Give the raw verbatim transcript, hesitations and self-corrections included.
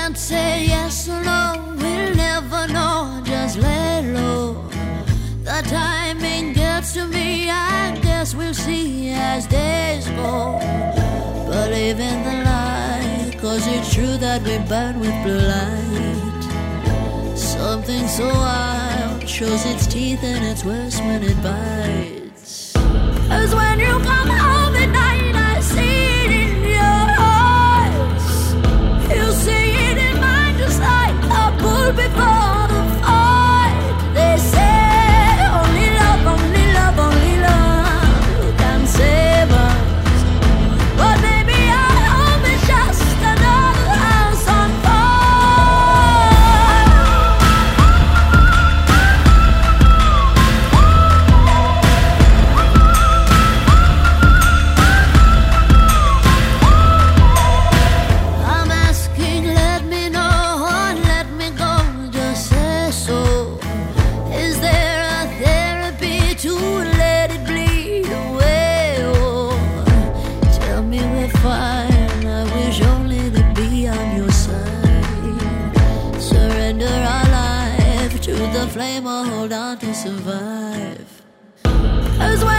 can't say yes or no, we'll never know, just lay low. The timing gets to me, I guess we'll see as days go. Believe in the light, cause it's true that we burn with blue light. Something so wild shows its teeth and it's worse when it bites. Cause when you come home at night, I see it in your eyes. You see it in mine just like a bull before the fight. They say only love, only love, only love can save us. But maybe our home is just another house on I'm asking, let me know, let me go, just say so. Is there a therapy to let it bleed away? Oh, tell me we're fine, I wish only to be on your side. Surrender our life to the flame or hold on to survive. As well